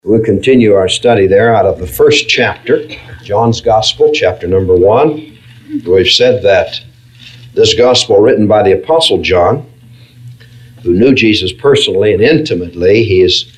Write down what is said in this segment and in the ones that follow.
We'll continue our study there out of the first chapter, John's Gospel, chapter number 1. We've said that this Gospel written by the Apostle John, who knew Jesus personally and intimately. He is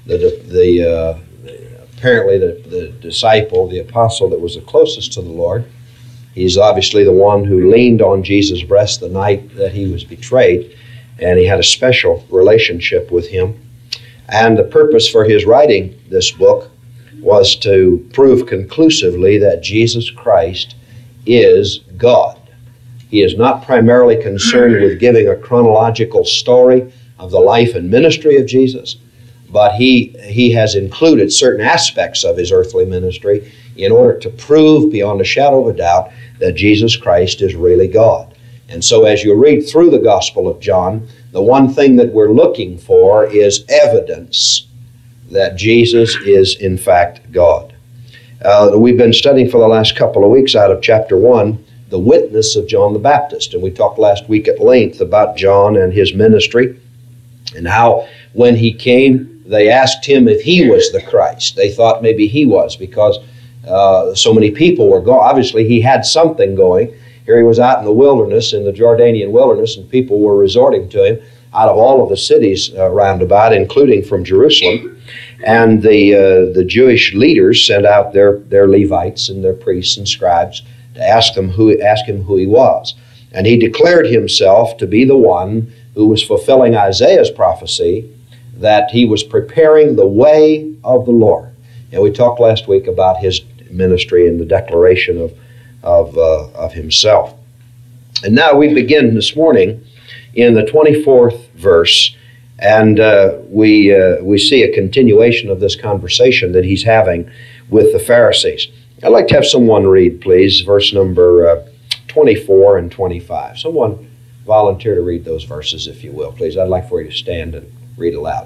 apparently the disciple, the apostle that was the closest to the Lord. He's obviously the one who leaned on Jesus' breast the night that he was betrayed, and he had a special relationship with him. And the purpose for his writing this book was to prove conclusively that Jesus Christ is God. He is not primarily concerned with giving a chronological story of the life and ministry of Jesus, but he has included certain aspects of his earthly ministry in order to prove beyond a shadow of a doubt that Jesus Christ is really God. And so as you read through the Gospel of John, the one thing that we're looking for is evidence that Jesus is in fact God. We've been studying for the last couple of weeks out of chapter 1, the witness of John the Baptist. And we talked last week at length about John and his ministry and how when he came, they asked him if he was the Christ. They thought maybe he was because so many people were going. Obviously, he had something going. Here he was out in the wilderness, in the Jordanian wilderness, and people were resorting to him out of all of the cities round about, including from Jerusalem. And the Jewish leaders sent out their Levites and their priests and scribes to ask him who he was. And he declared himself to be the one who was fulfilling Isaiah's prophecy that he was preparing the way of the Lord. And we talked last week about his ministry and the declaration of himself. And now we begin this morning in the 24th verse, and we see a continuation of this conversation that he's having with the Pharisees. I'd like to have someone read, please, verse number 24 and 25. Someone volunteer to read those verses, if you will, please. I'd like for you to stand and read aloud.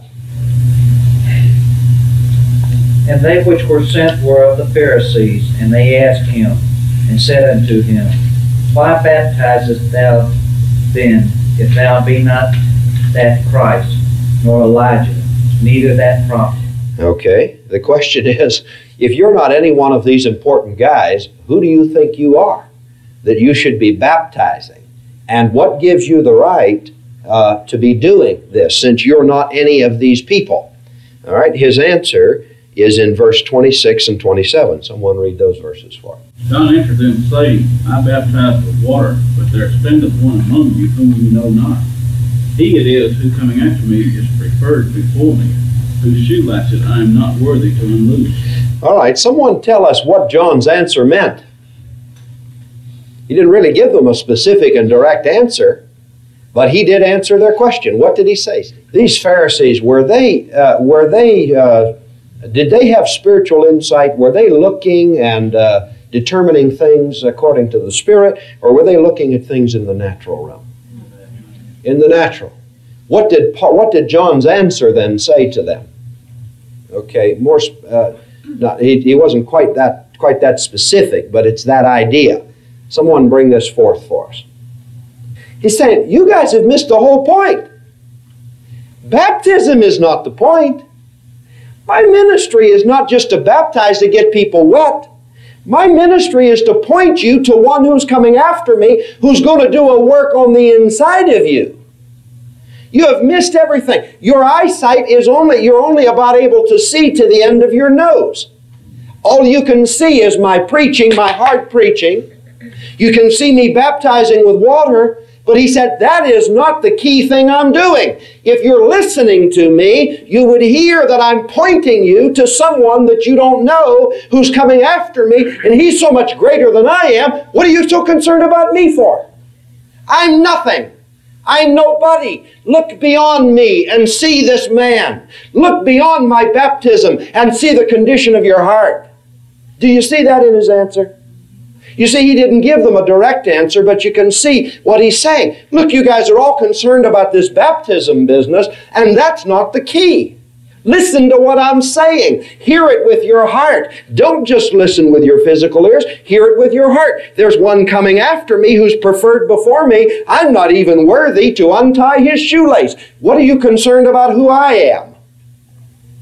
And they which were sent were of the Pharisees, and they asked him, and said unto him, Why baptizest thou then, if thou be not that Christ, nor Elijah, neither that prophet? Okay, the question is, if you're not any one of these important guys, who do you think you are that you should be baptizing? And what gives you the right to be doing this, since you're not any of these people? All right, his answer is in verse 26 and 27. Someone read those verses for us. John answered them, saying, I baptize with water, but there standeth one among you whom you know not. He it is who coming after me is preferred before me, whose shoelaces I am not worthy to unloose. All right, someone tell us what John's answer meant. He didn't really give them a specific and direct answer, but he did answer their question. What did he say? These Pharisees, did they have spiritual insight? Were they looking and determining things according to the Spirit, or were they looking at things in the natural realm? In the natural. What did John's answer then say to them? Okay, he wasn't quite that specific, but it's that idea. Someone bring this forth for us. He's saying, you guys have missed the whole point. Baptism is not the point. My ministry is not just to baptize to get people wet. My ministry is to point you to one who's coming after me, who's going to do a work on the inside of you. You have missed everything. Your eyesight is you're only about able to see to the end of your nose. All you can see is my preaching, my hard preaching. You can see me baptizing with water, but he said, that is not the key thing I'm doing. If you're listening to me, you would hear that I'm pointing you to someone that you don't know who's coming after me, and he's so much greater than I am. What are you so concerned about me for? I'm nothing. I'm nobody. Look beyond me and see this man. Look beyond my baptism and see the condition of your heart. Do you see that in his answer? You see, he didn't give them a direct answer, but you can see what he's saying. Look, you guys are all concerned about this baptism business, and that's not the key. Listen to what I'm saying. Hear it with your heart. Don't just listen with your physical ears. Hear it with your heart. There's one coming after me who's preferred before me. I'm not even worthy to untie his shoelace. What are you concerned about who I am?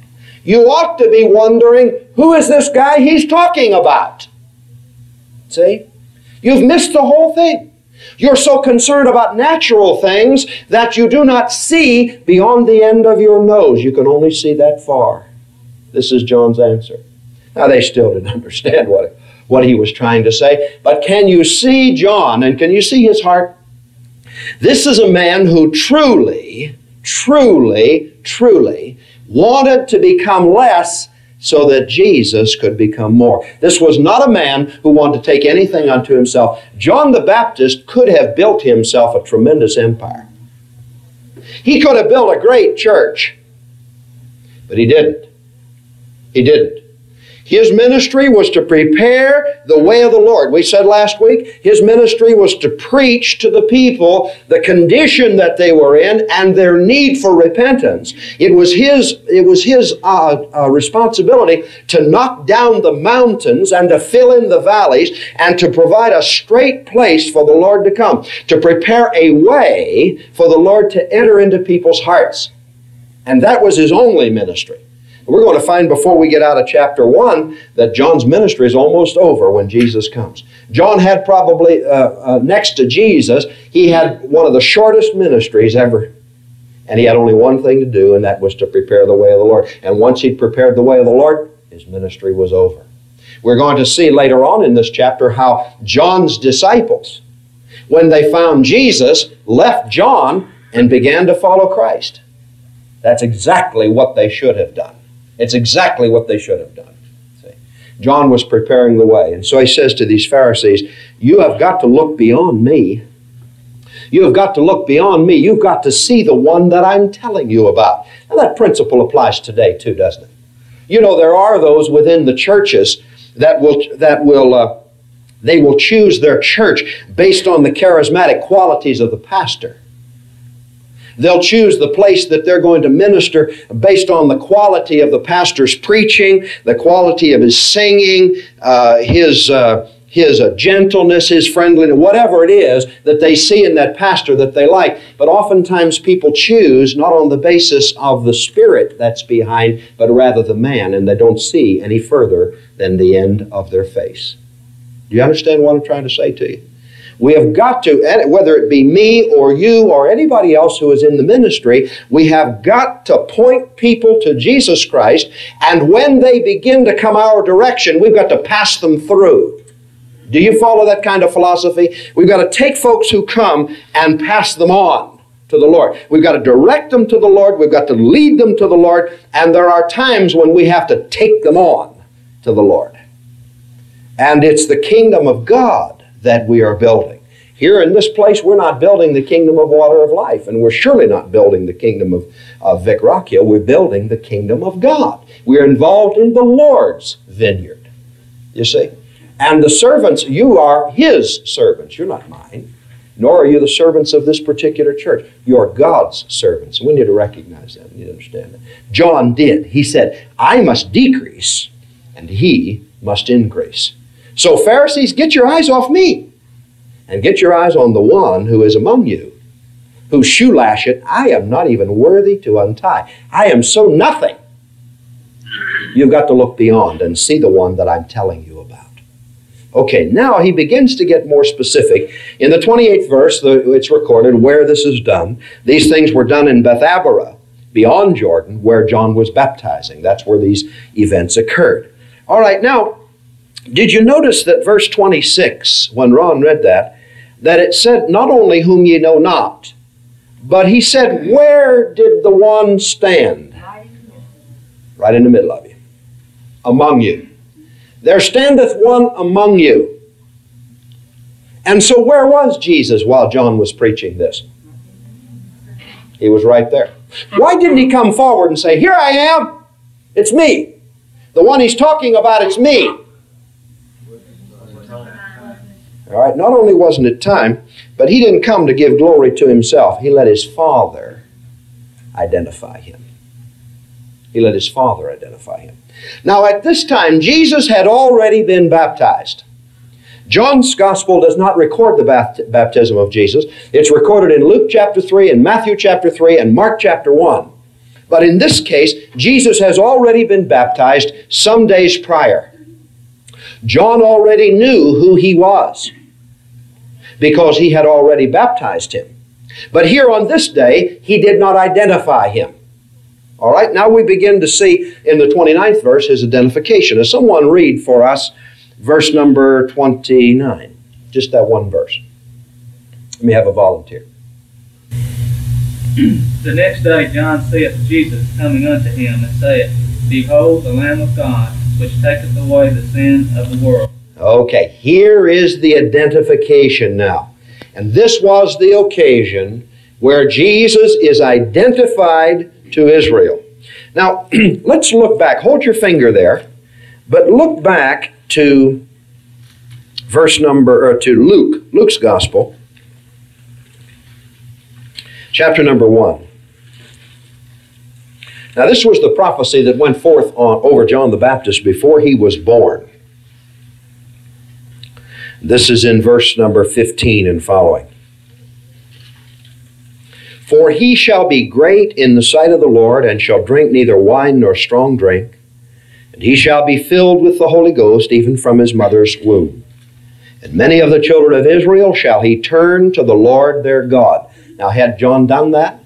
you ought to be wondering, who is this guy he's talking about? See? You've missed the whole thing. You're so concerned about natural things that you do not see beyond the end of your nose. You can only see that far. This is John's answer. Now, they still didn't understand what he was trying to say, but can you see John, and can you see his heart? This is a man who truly wanted to become less so that Jesus could become more. This was not a man who wanted to take anything unto himself. John the Baptist could have built himself a tremendous empire. He could have built a great church, but he didn't. He didn't. His ministry was to prepare the way of the Lord. We said last week, his ministry was to preach to the people the condition that they were in and their need for repentance. It was his responsibility to knock down the mountains and to fill in the valleys and to provide a straight place for the Lord to come, to prepare a way for the Lord to enter into people's hearts. And that was his only ministry. We're going to find before we get out of chapter 1 that John's ministry is almost over when Jesus comes. John had probably, next to Jesus, he had one of the shortest ministries ever. And he had only one thing to do, and that was to prepare the way of the Lord. And once he'd prepared the way of the Lord, his ministry was over. We're going to see later on in this chapter how John's disciples, when they found Jesus, left John and began to follow Christ. That's exactly what they should have done. It's exactly what they should have done. See? John was preparing the way. And so he says to these Pharisees, you have got to look beyond me. You have got to look beyond me. You've got to see the one that I'm telling you about. And that principle applies today too, doesn't it? You know, there are those within the churches that will choose their church based on the charismatic qualities of the pastor. They'll choose the place that they're going to minister based on the quality of the pastor's preaching, the quality of his singing, his gentleness, his friendliness, whatever it is that they see in that pastor that they like. But oftentimes people choose not on the basis of the spirit that's behind, but rather the man, and they don't see any further than the end of their face. Do you understand what I'm trying to say to you? We have got to, whether it be me or you or anybody else who is in the ministry, we have got to point people to Jesus Christ, and when they begin to come our direction, we've got to pass them through. Do you follow that kind of philosophy? We've got to take folks who come and pass them on to the Lord. We've got to direct them to the Lord. We've got to lead them to the Lord, and there are times when we have to take them on to the Lord. And it's the kingdom of God that we are building. Here in this place, we're not building the kingdom of Water of Life, and we're surely not building the kingdom of Vic Rock Hill. We're building the kingdom of God. We're involved in the Lord's vineyard, you see. And the servants, you are His servants. You're not mine, nor are you the servants of this particular church. You're God's servants. We need to recognize that. We need to understand that. John did. He said, I must decrease, and He must increase. So Pharisees, get your eyes off me and get your eyes on the one who is among you, whose shoe latchet I am not even worthy to untie. I am so nothing. You've got to look beyond and see the one that I'm telling you about. Okay, now he begins to get more specific. In the 28th verse, it's recorded where this is done. These things were done in Bethabara, beyond Jordan, where John was baptizing. That's where these events occurred. All right, now, did you notice that verse 26, when Ron read that it said, not only whom ye know not, but he said, where did the one stand? Right in the middle of you. Among you. There standeth one among you. And so where was Jesus while John was preaching this? He was right there. Why didn't he come forward and say, here I am, it's me. The one he's talking about, it's me. All right, not only wasn't it time, but he didn't come to give glory to himself. He let his Father identify him. He let his Father identify him. Now, at this time, Jesus had already been baptized. John's Gospel does not record the baptism of Jesus. It's recorded in Luke chapter 3 and Matthew chapter 3 and Mark chapter 1. But in this case, Jesus has already been baptized some days prior. John already knew who he was because he had already baptized him. But here on this day, he did not identify him. All right, now we begin to see in the 29th verse his identification. As someone read for us verse number 29, just that one verse. Let me have a volunteer. The next day John saith to Jesus coming unto him, and saith, Behold the Lamb of God, which taketh away the sin of the world. Okay, here is the identification now. And this was the occasion where Jesus is identified to Israel. Now, let's look back. Hold your finger there, but look back to to Luke's Gospel, chapter number 1. Now, this was the prophecy that went forth over John the Baptist before he was born. This is in verse number 15 and following. For he shall be great in the sight of the Lord, and shall drink neither wine nor strong drink, and he shall be filled with the Holy Ghost, even from his mother's womb. And many of the children of Israel shall he turn to the Lord their God. Now, had John done that?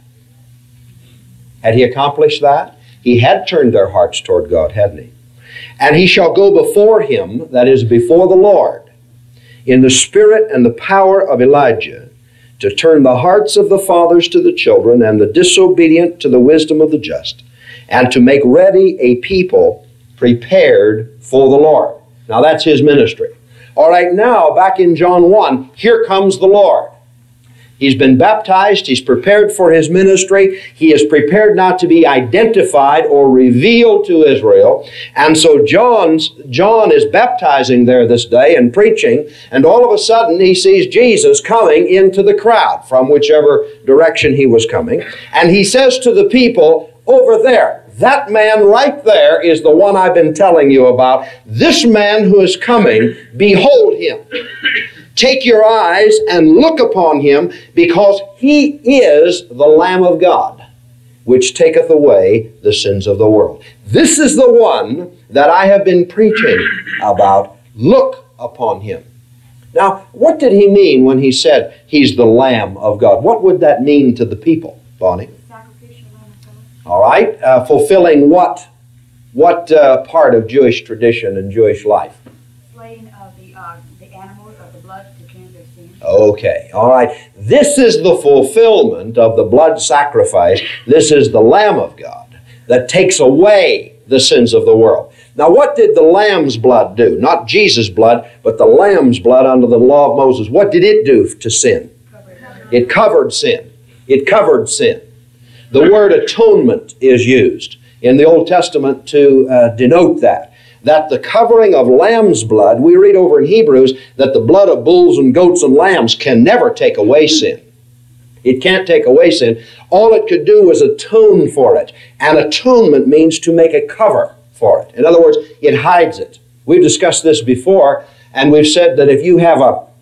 Had he accomplished that? He had turned their hearts toward God, hadn't he? And he shall go before him, that is, before the Lord, in the spirit and the power of Elijah, to turn the hearts of the fathers to the children, and the disobedient to the wisdom of the just, and to make ready a people prepared for the Lord. Now that's his ministry. All right, now back in John 1, here comes the Lord. He's been baptized. He's prepared for his ministry. He is prepared now to be identified or revealed to Israel. And so John is baptizing there this day and preaching, and all of a sudden he sees Jesus coming into the crowd from whichever direction he was coming. And he says to the people, over there, that man right there is the one I've been telling you about. This man who is coming, behold him. Take your eyes and look upon him, because he is the Lamb of God, which taketh away the sins of the world. This is the one that I have been preaching about. Look upon him. Now, what did he mean when he said he's the Lamb of God? What would that mean to the people, Bonnie? Sacrificial Lamb of God. All right. Fulfilling what part of Jewish tradition and Jewish life? Slaying of the animals of the blood to cleanse their sins. Okay, all right. This is the fulfillment of the blood sacrifice. This is the Lamb of God that takes away the sins of the world. Now, what did the Lamb's blood do? Not Jesus' blood, but the Lamb's blood under the law of Moses. What did it do to sin? It covered sin. It covered sin. The word atonement is used in the Old Testament to denote that. That the covering of lamb's blood, we read over in Hebrews that the blood of bulls and goats and lambs can never take away sin. It can't take away sin. All it could do was atone for it. And atonement means to make a cover for it. In other words, it hides it. We've discussed this before, and we've said that if you have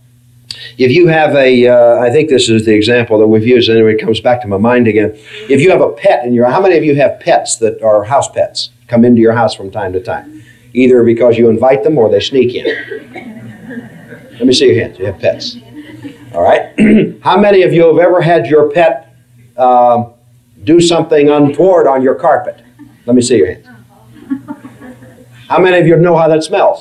a, I think this is the example that we've used, anyway, it comes back to my mind again. If you have a pet in your, how many of you have pets that are house pets, come into your house from time to time? Either because you invite them or they sneak in. Let me see your hands. You have pets. All right. How many of you have ever had your pet do something untoward on your carpet? Let me see your hands. How many of you know how that smells?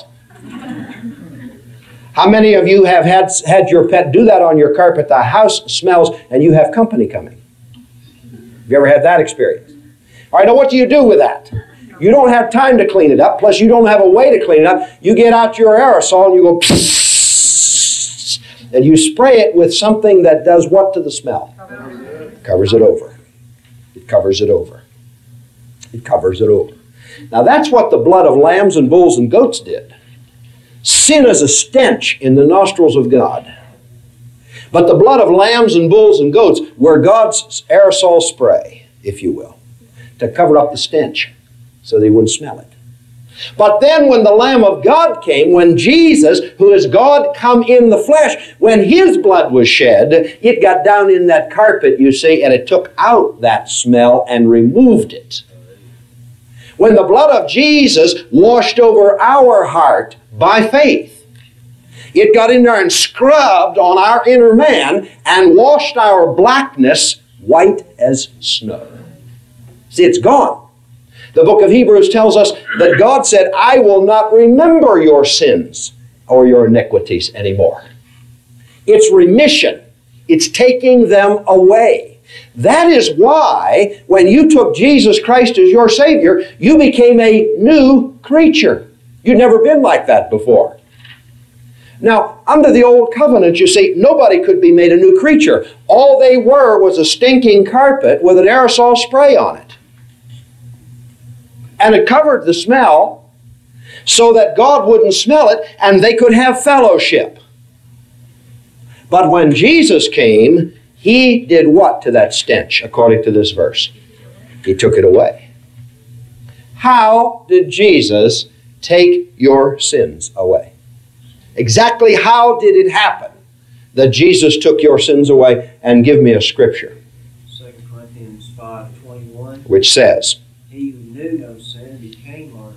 How many of you have had your pet do that on your carpet? The house smells and you have company coming. Have you ever had that experience? All right, now what do you do with that? You don't have time to clean it up, plus you don't have a way to clean it up. You get out your aerosol and you go psss, and you spray it with something that does what to the smell? Covers it over. It covers it over. It covers it over. Now that's what the blood of lambs and bulls and goats did. Sin is a stench in the nostrils of God. But the blood of lambs and bulls and goats were God's aerosol spray, if you will, to cover up the stench so they wouldn't smell it. But then when the Lamb of God came, when Jesus, who is God come in the flesh, when His blood was shed, it got down in that carpet, you see, and it took out that smell and removed it. When the blood of Jesus washed over our heart by faith, it got in there and scrubbed on our inner man and washed our blackness white as snow. See, it's gone. The book of Hebrews tells us that God said, I will not remember your sins or your iniquities anymore. It's remission. It's taking them away. That is why when you took Jesus Christ as your Savior, you became a new creature. You'd never been like that before. Now, under the old covenant, you see, nobody could be made a new creature. All they were was a stinking carpet with an aerosol spray on it. And it covered the smell so that God wouldn't smell it and they could have fellowship. But when Jesus came, He did what to that stench, according to this verse? He took it away. How did Jesus take your sins away? Exactly how did it happen that Jesus took your sins away? And give me a scripture. 2 Corinthians 5:21. Which says, He who knew no sin became our...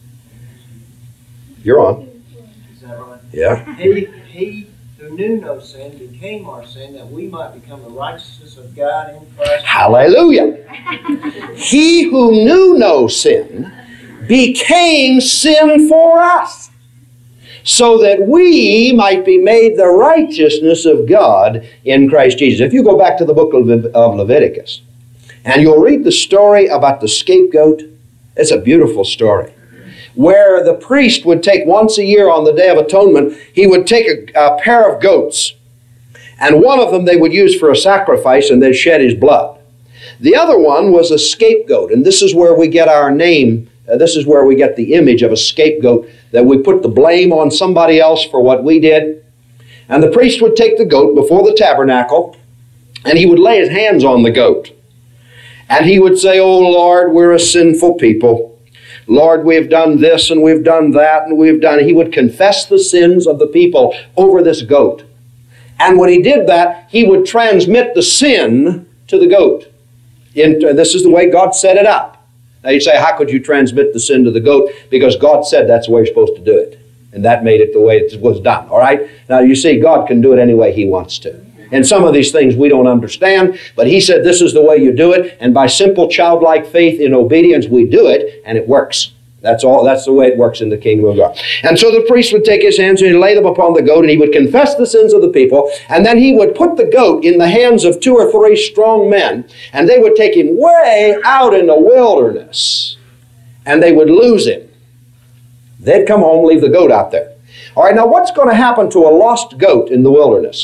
You're on. Is that right? Yeah. He who knew no sin became our sin, that we might become the righteousness of God in Christ. Hallelujah. He who knew no sin became sin for us, so that we might be made the righteousness of God in Christ Jesus. If you go back to the book of Leviticus, and you'll read the story about the scapegoat, it's a beautiful story, where the priest would take once a year on the Day of Atonement, he would take a pair of goats, and one of them they would use for a sacrifice and then shed his blood. The other one was a scapegoat, and this is where we get our name. This is where we get the image of a scapegoat, that we put the blame on somebody else for what we did. And the priest would take the goat before the tabernacle, and he would lay his hands on the goat. And he would say, "Oh Lord, we're a sinful people. Lord, we've done this and we've done that and we've done..." He would confess the sins of the people over this goat. And when he did that, he would transmit the sin to the goat. This is the way God set it up. Now you'd say, how could you transmit the sin to the goat? Because God said that's the way you're supposed to do it. And that made it the way it was done, all right? Now you see, God can do it any way He wants to. And some of these things we don't understand, but He said this is the way you do it, and by simple childlike faith in obedience we do it, and it works. That's all. That's the way it works in the kingdom of God. And so the priest would take his hands and he'd lay them upon the goat, and he would confess the sins of the people, and then he would put the goat in the hands of 2 or 3 strong men, and they would take him way out in the wilderness, and they would lose him. They'd come home, leave the goat out there. All right, now what's going to happen to a lost goat in the wilderness?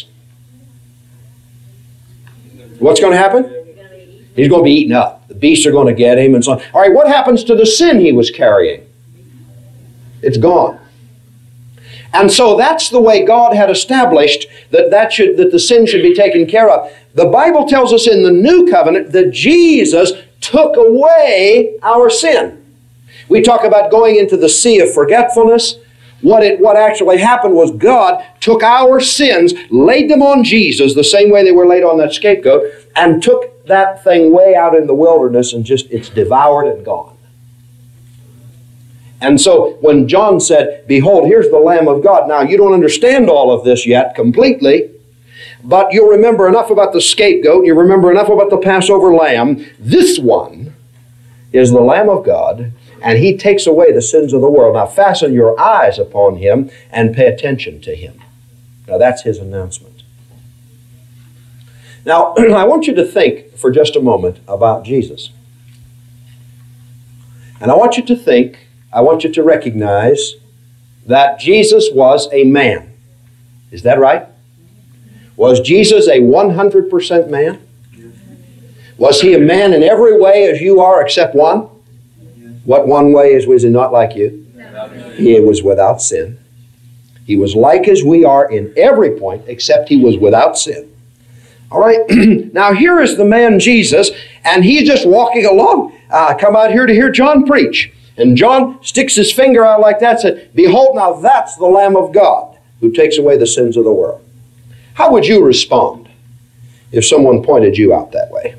What's going to happen? He's going to be eaten up. The beasts are going to get him and so on. All right, what happens to the sin he was carrying? It's gone. And so that's the way God had established that the sin should be taken care of. The Bible tells us in the New Covenant that Jesus took away our sin. We talk about going into the sea of forgetfulness. What actually happened was God took our sins, laid them on Jesus the same way they were laid on that scapegoat, and took that thing way out in the wilderness, and it's devoured and gone. And so when John said, "Behold, here's the Lamb of God." Now, you don't understand all of this yet completely, but you'll remember enough about the scapegoat, and you remember enough about the Passover lamb. This one is the Lamb of God, and He takes away the sins of the world. Now, fasten your eyes upon Him and pay attention to Him. Now, that's His announcement. Now, I want you to think for just a moment about Jesus. And I want you to recognize that Jesus was a man. Is that right? Was Jesus a 100% man? Was He a man in every way as you are except one? What one way was He not like you? He was without sin. He was like as we are in every point except He was without sin. All right, now here is the man Jesus, and he's just walking along. Come out here to hear John preach. And John sticks his finger out like that and said, behold, now that's the Lamb of God who takes away the sins of the world. How would you respond if someone pointed you out that way?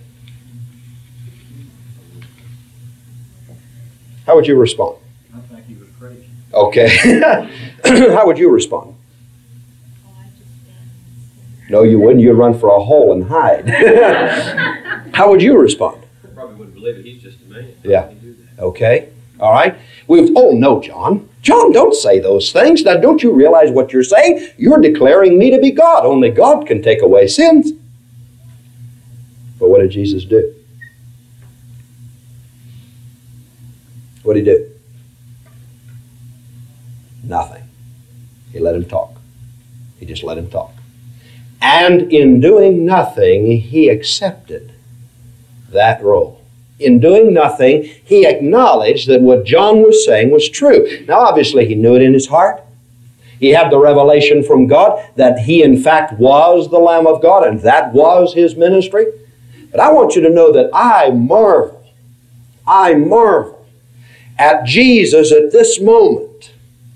How would you respond? I think he was crazy. Okay. How would you respond? No, you wouldn't. You'd run for a hole and hide. How would you respond? I probably wouldn't believe it. He's just a man. Yeah. Okay. All right. Oh, no, John. John, don't say those things. Now, don't you realize what you're saying? You're declaring me to be God. Only God can take away sins. But what did Jesus do? What did he do? Nothing. He let him talk. He just let him talk. And in doing nothing, he accepted that role. In doing nothing, he acknowledged that what John was saying was true. Now, obviously, he knew it in his heart. He had the revelation from God that he, in fact, was the Lamb of God, and that was his ministry. But I want you to know that I marvel at Jesus at this moment,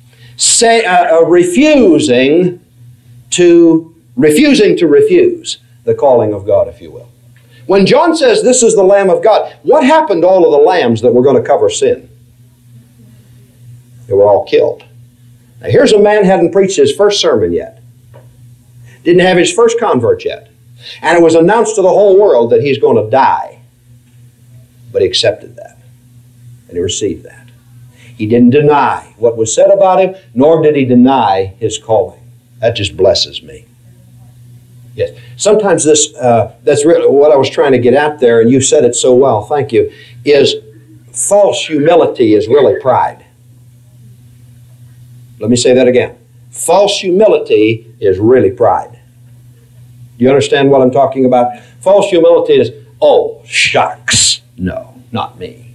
refusing to refuse the calling of God, if you will. When John says this is the Lamb of God, what happened to all of the lambs that were going to cover sin? They were all killed. Now here's a man who hadn't preached his first sermon yet. Didn't have his first convert yet. And it was announced to the whole world that he's going to die. But he accepted that. And he received that. He didn't deny what was said about him, nor did he deny his calling. That just blesses me. Yes. Sometimes that's really what I was trying to get at there, and you said it so well, thank you, is false humility is really pride. Let me say that again. False humility is really pride. Do you understand what I'm talking about? False humility is, oh, shucks. No, not me.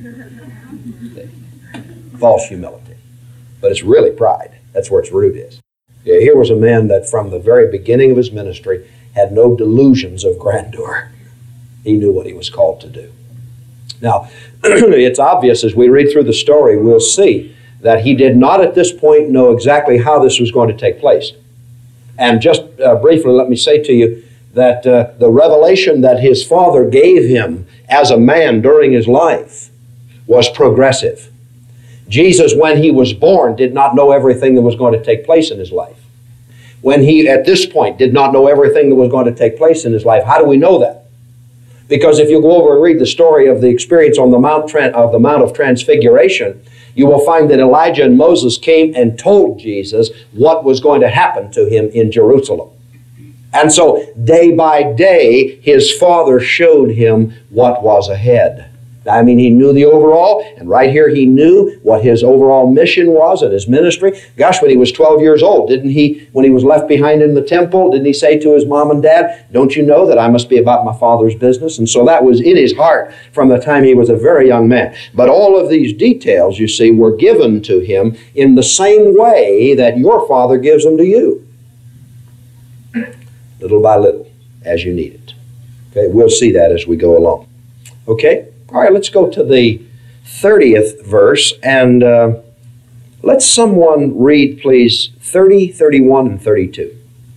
False humility. But it's really pride. That's where its root is. Yeah, here was a man that from the very beginning of his ministry had no delusions of grandeur. He knew what he was called to do. Now, it's obvious as we read through the story, we'll see that he did not at this point know exactly how this was going to take place. And just briefly, let me say to you that the revelation that his father gave him as a man during his life was progressive. Jesus, when he was born, did not know everything that was going to take place in his life. When he, at this point, did not know everything that was going to take place in his life. How do we know that? Because if you go over and read the story of the experience on the Mount of Transfiguration, you will find that Elijah and Moses came and told Jesus what was going to happen to him in Jerusalem. And so, day by day, his father showed him what was ahead. I mean, he knew the overall, and right here he knew what his overall mission was and his ministry. Gosh, when he was 12 years old, didn't he, when he was left behind in the temple, didn't he say to his mom and dad, don't you know that I must be about my Father's business? And so that was in his heart from the time he was a very young man. But all of these details, you see, were given to him in the same way that your Father gives them to you. Little by little, as you need it. Okay, we'll see that as we go along. Okay? All right, let's go to the 30th verse, and let someone read, please, 30, 31, and 32.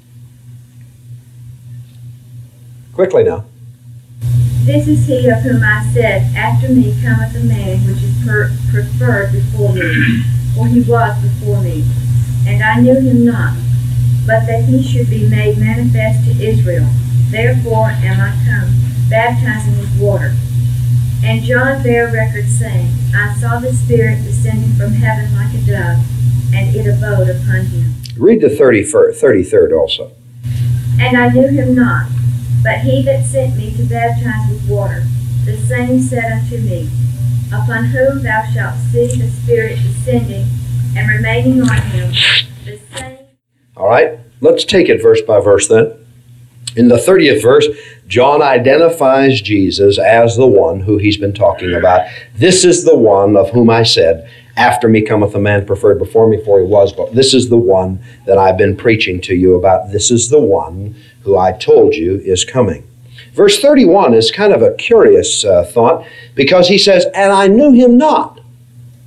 Quickly now. This is he of whom I said, after me cometh a man which is preferred before me, for he was before me. And I knew him not, but that he should be made manifest to Israel. Therefore am I come, baptizing with water. And John bare record, saying, I saw the Spirit descending from heaven like a dove, and it abode upon him. Read the 33rd also. And I knew him not, but he that sent me to baptize with water, the same said unto me, Upon whom thou shalt see the Spirit descending and remaining on him, the same. All right, let's take it verse by verse then. In the 30th verse, John identifies Jesus as the one who he's been talking about. This is the one of whom I said, after me cometh a man preferred before me, for he was, but this is the one that I've been preaching to you about. This is the one who I told you is coming. Verse 31 is kind of a curious thought, because he says, and I knew him not.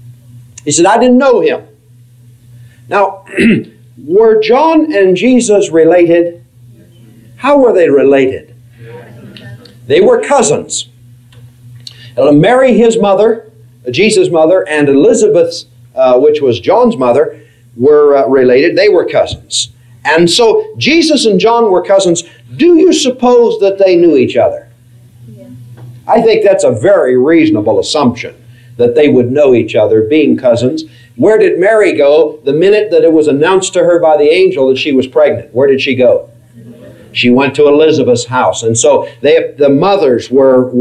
He said, I didn't know him. Now, were John and Jesus related? How were they related? They were cousins. Mary, his mother, Jesus' mother, and Elizabeth, which was John's mother, were related. They were cousins. And so Jesus and John were cousins. Do you suppose that they knew each other? I think that's a very reasonable assumption, that they would know each other, being cousins. Where did Mary go the minute that it was announced to her by the angel that she was pregnant? Where did she go? She went to Elizabeth's house. And so the mothers were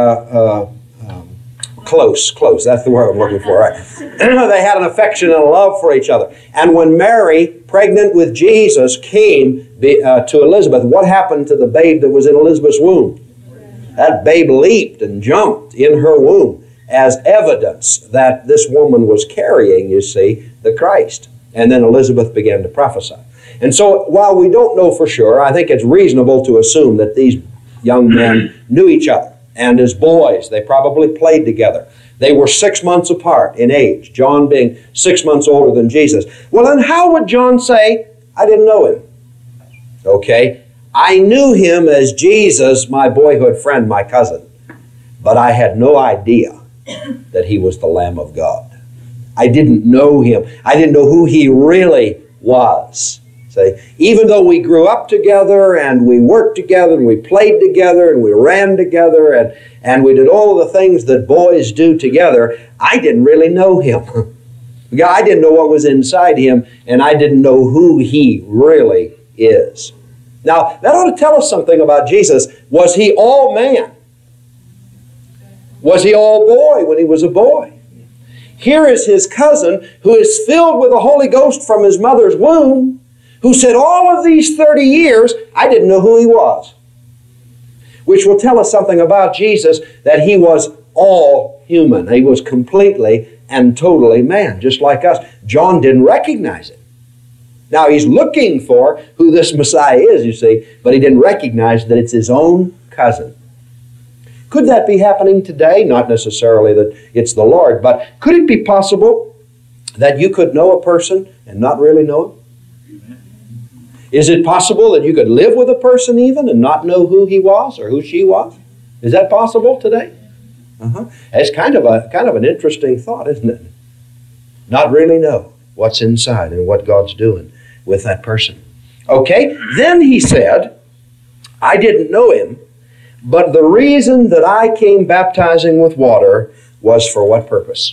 close. That's the word I'm looking for, right? They had an affection and a love for each other. And when Mary, pregnant with Jesus, came to Elizabeth, what happened to the babe that was in Elizabeth's womb? That babe leaped and jumped in her womb as evidence that this woman was carrying, you see, the Christ. And then Elizabeth began to prophesy. And so while we don't know for sure, I think it's reasonable to assume that these young men knew each other. And as boys, they probably played together. They were 6 months apart in age, John being 6 months older than Jesus. Well, then how would John say, I didn't know him? Okay, I knew him as Jesus, my boyhood friend, my cousin. But I had no idea that he was the Lamb of God. I didn't know him. I didn't know who he really was. See, even though we grew up together and we worked together and we played together and we ran together and we did all of the things that boys do together, I didn't really know him. I didn't know what was inside him, and I didn't know who he really is. Now, that ought to tell us something about Jesus. Was he all man? Was he all boy when he was a boy? Here is his cousin who is filled with the Holy Ghost from his mother's womb, who said all of these 30 years, I didn't know who he was. Which will tell us something about Jesus, that he was all human. He was completely and totally man, just like us. John didn't recognize it. Now he's looking for who this Messiah is, you see, but he didn't recognize that it's his own cousin. Could that be happening today? Not necessarily that it's the Lord, but could it be possible that you could know a person and not really know him? Is it possible that you could live with a person even and not know who he was or who she was? Is that possible today? It's kind of an interesting thought, isn't it? Not really know what's inside and what God's doing with that person. Okay, then he said, I didn't know him, but the reason that I came baptizing with water was for what purpose?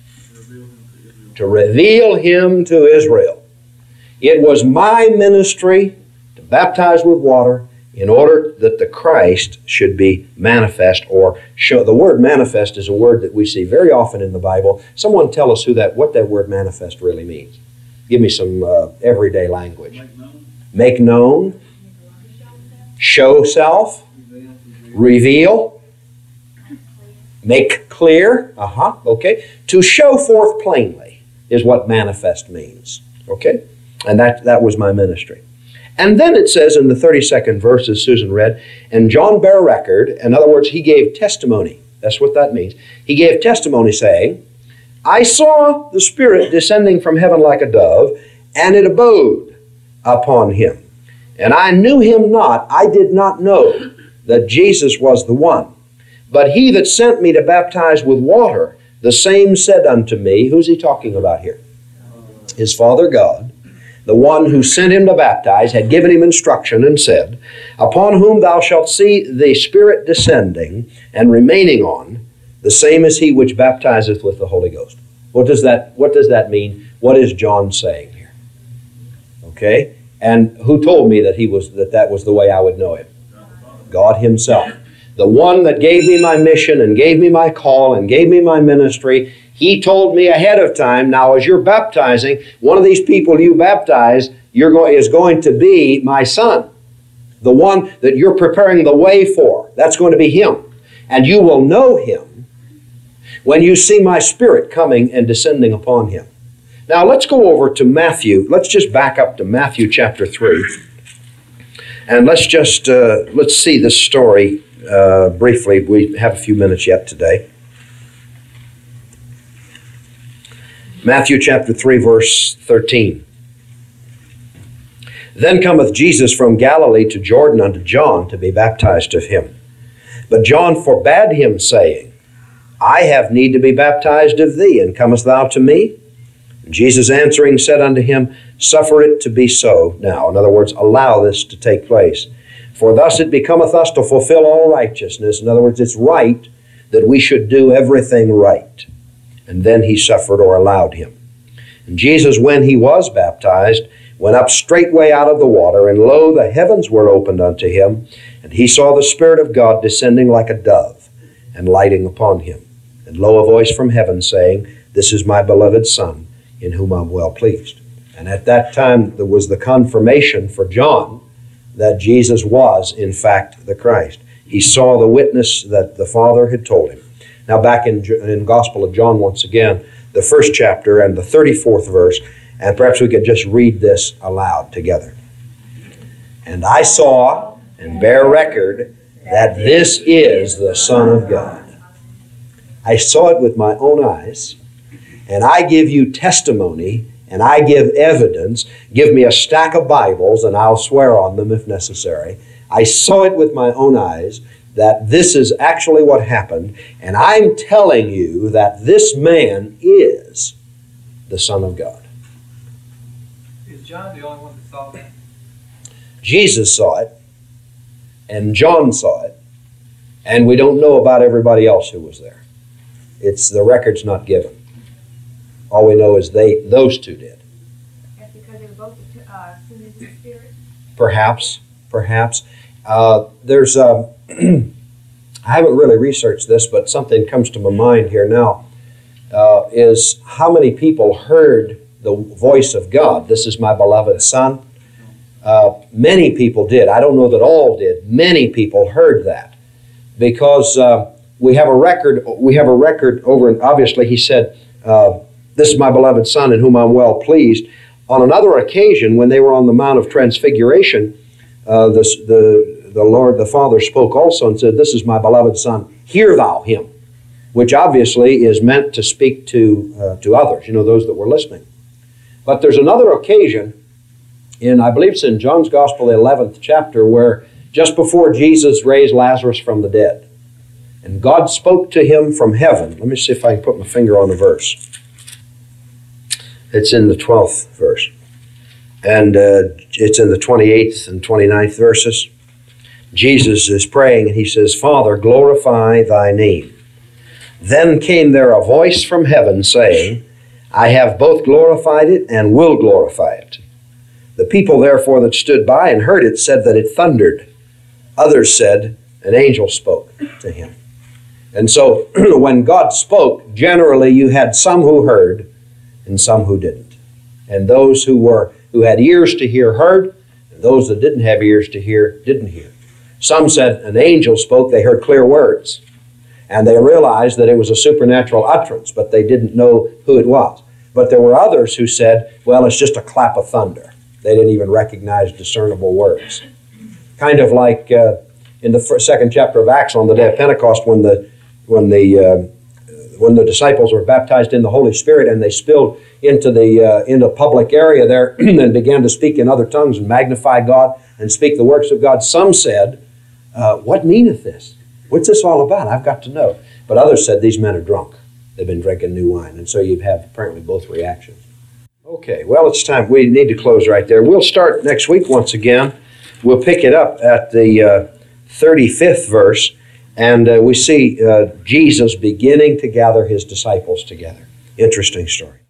To reveal him to Israel. It was my ministry to baptize with water in order that the Christ should be manifest or show. The word manifest is a word that we see very often in the Bible. Someone tell us what that word manifest really means. Give me some everyday language. Make known. Show self. Reveal. Make clear. Okay. To show forth plainly is what manifest means. Okay. And that was my ministry. And then it says in the 32nd verse, as Susan read, and John bare record, in other words, he gave testimony. That's what that means. He gave testimony saying, I saw the Spirit descending from heaven like a dove, and it abode upon him. And I knew him not, I did not know that Jesus was the one. But he that sent me to baptize with water, the same said unto me, who's he talking about here? His Father God. The one who sent him to baptize had given him instruction and said, upon whom thou shalt see the Spirit descending and remaining on, the same is he which baptizeth with the Holy Ghost. What does that mean? What is John saying here? Okay? And who told me that that was the way I would know him? God himself. The one that gave me my mission and gave me my call and gave me my ministry. He told me ahead of time, now as you're baptizing, one of these people you baptize is going to be my son. The one that you're preparing the way for. That's going to be him. And you will know him when you see my Spirit coming and descending upon him. Now let's go over to Matthew. Let's just back up to Matthew chapter 3. And let's see this story briefly. We have a few minutes yet today. Matthew chapter 3, verse 13. Then cometh Jesus from Galilee to Jordan unto John to be baptized of him. But John forbade him, saying, I have need to be baptized of thee, and comest thou to me? And Jesus answering said unto him, Suffer it to be so now. In other words, allow this to take place. For thus it becometh us to fulfill all righteousness. In other words, it's right that we should do everything right. And then he suffered or allowed him. And Jesus, when he was baptized, went up straightway out of the water, and lo, the heavens were opened unto him, and he saw the Spirit of God descending like a dove, and lighting upon him. And lo, a voice from heaven saying, This is my beloved Son, in whom I'm well pleased. And at that time there was the confirmation for John that Jesus was, in fact, the Christ. He saw the witness that the Father had told him. Now back in Gospel of John once again, the 1st chapter and the 34th verse, and perhaps we could just read this aloud together. And I saw and bear record that this is the Son of God. I saw it with my own eyes, and I give you testimony, and I give evidence. Give me a stack of Bibles, and I'll swear on them if necessary. I saw it with my own eyes, that this is actually what happened, and I'm telling you that this man is the Son of God. Is John the only one that saw that? Jesus saw it, and John saw it, and we don't know about everybody else who was there. The record's not given. All we know is those two did. That's because they were both soon as the Spirit. Perhaps. There's I haven't really researched this, but something comes to my mind here now, is how many people heard the voice of God. This is my beloved Son. Many people did. I don't know that all did. Many people heard that, because we have a record over, and obviously he said, this is my beloved Son in whom I'm well pleased. On another occasion, when they were on the Mount of Transfiguration, the Lord, the Father, spoke also and said, This is my beloved Son, hear thou him, which obviously is meant to speak to others, those that were listening. But there's another occasion, I believe it's in John's Gospel, the 11th chapter, where just before Jesus raised Lazarus from the dead, and God spoke to him from heaven. Let me see if I can put my finger on the verse. It's in the 12th verse. And it's in the 28th and 29th verses. Jesus is praying, and he says, Father, glorify thy name. Then came there a voice from heaven saying, I have both glorified it and will glorify it. The people therefore that stood by and heard it said that it thundered. Others said, an angel spoke to him. And so when God spoke, generally you had some who heard and some who didn't. And those who had ears to hear heard, and those that didn't have ears to hear didn't hear. Some said an angel spoke, they heard clear words, and they realized that it was a supernatural utterance, but they didn't know who it was. But there were others who said, well, it's just a clap of thunder. They didn't even recognize discernible words. Kind of like in the second chapter of Acts on the day of Pentecost, when the disciples were baptized in the Holy Spirit and they spilled into the public area there and began to speak in other tongues and magnify God and speak the works of God. Some said, what meaneth this? What's this all about? I've got to know. But others said, these men are drunk. They've been drinking new wine. And so you have apparently both reactions. Okay, well, it's time. We need to close right there. We'll start next week once again. We'll pick it up at the 35th verse. And we see Jesus beginning to gather his disciples together. Interesting story.